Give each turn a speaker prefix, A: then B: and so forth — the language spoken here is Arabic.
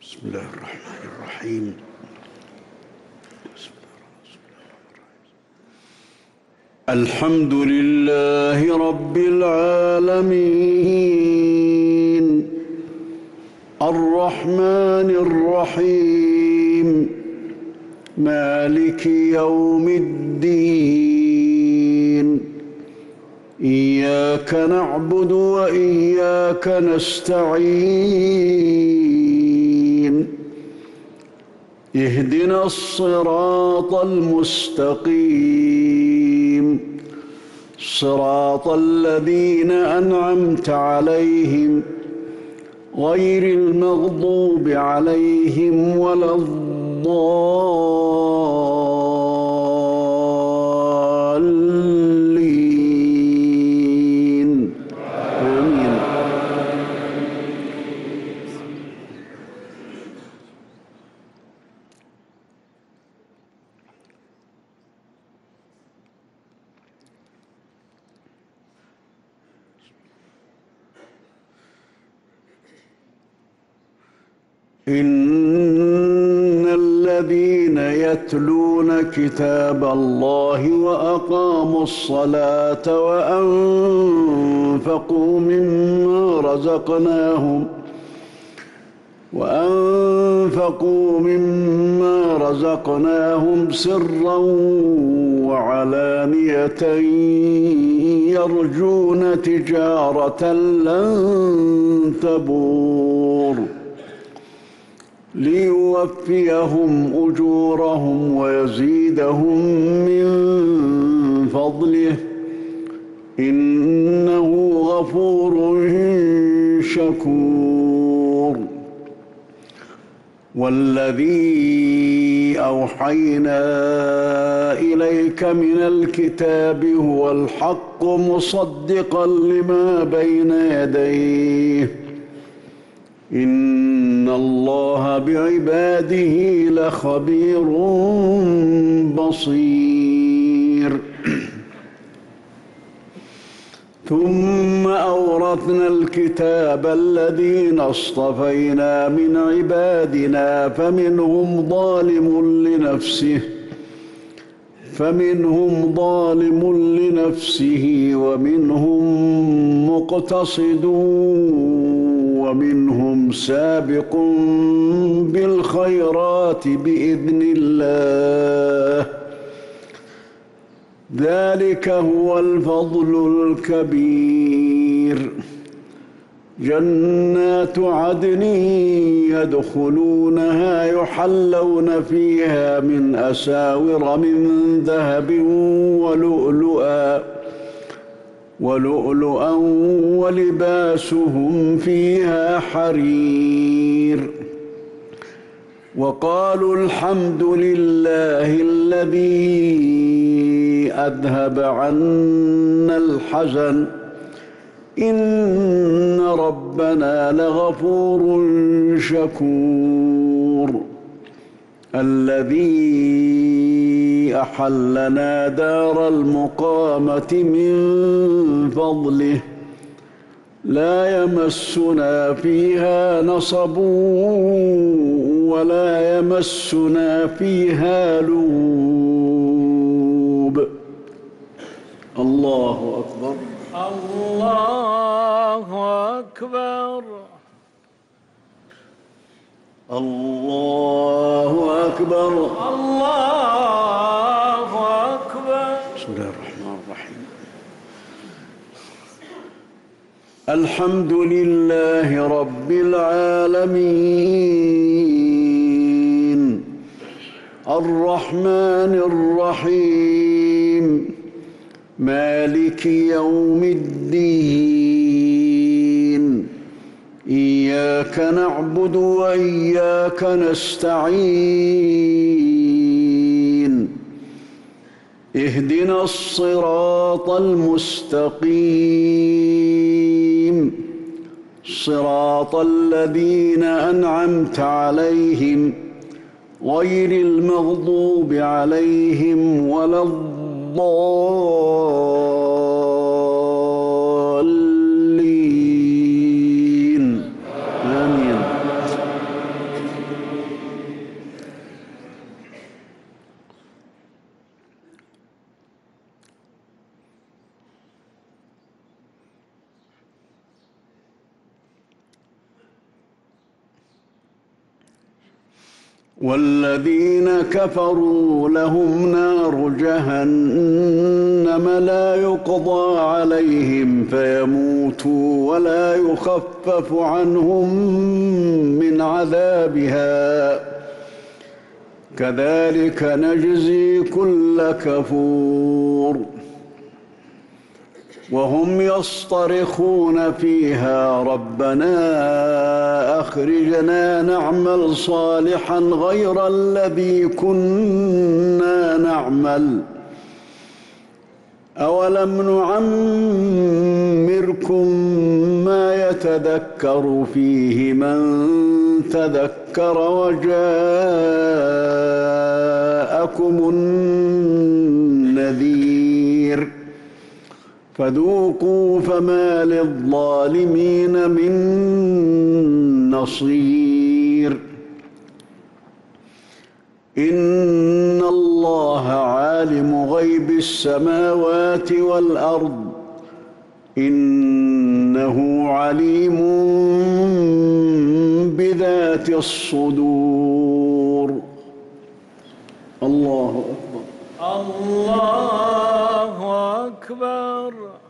A: بسم الله الرحمن الرحيم. الحمد لله رب العالمين الرحمن الرحيم مالك يوم الدين إياك نعبد وإياك نستعين اهدنا الصراط المستقيم صراط الذين أنعمت عليهم غير المغضوب عليهم ولا الضالين آمين. إن الذين يتلون كتاب الله وأقاموا الصلاة وأنفقوا مما رزقناهم سرا وعلانية يرجون تجارة لن تبور ليوفيهم أجورهم ويزيدهم من فضله إنه غفور شكور. والذي أوحينا إليك من الكتاب هو الحق مصدقا لما بين يديه إن الله بعباده لخبير بصير. ثم أورثنا الكتاب الذين اصطفينا من عبادنا فمنهم ظالم لنفسه ومنهم مقتصد ومنهم سابق بالخيرات بإذن الله ذلك هو الفضل الكبير. جنات عدن يدخلونها يحلون فيها من أساور من ذهب ولؤلؤا ولباسهم فيها حرير. وقالوا الحمد لله الذي أذهب عنا الحزن إن ربنا لغفور شكور. الذي أحلنا دار المقامة من فضله لا يمسنا فيها نصب ولا يمسنا فيها لغوب. الله أكبر
B: الله أكبر
A: الله أكبر
B: الله أكبر.
A: بسم الله الرحمن الرحيم. الحمد لله رب العالمين الرحمن الرحيم مالك يوم الدين إياك نعبد وإياك نستعين اهدنا الصراط المستقيم صراط الذين أنعمت عليهم غير المغضوب عليهم ولا الضالين آمين. والذين كفروا لهم نار جهنم لا يقضى عليهم فيموتوا ولا يخفف عنهم من عذابها كذلك نجزي كل كفور وهم يصطرخون فيها ربنا أخرجنا نعمل صالحا غير الذي كنا نعمل أولم نعمركم ما يتذكر فيه من تذكر وجاءكم النذير فذوقوا فما للظالمين من نصير إن الله عالم غيب السماوات والأرض إنه عليم بذات الصدور الله أكبر
B: الله أكبر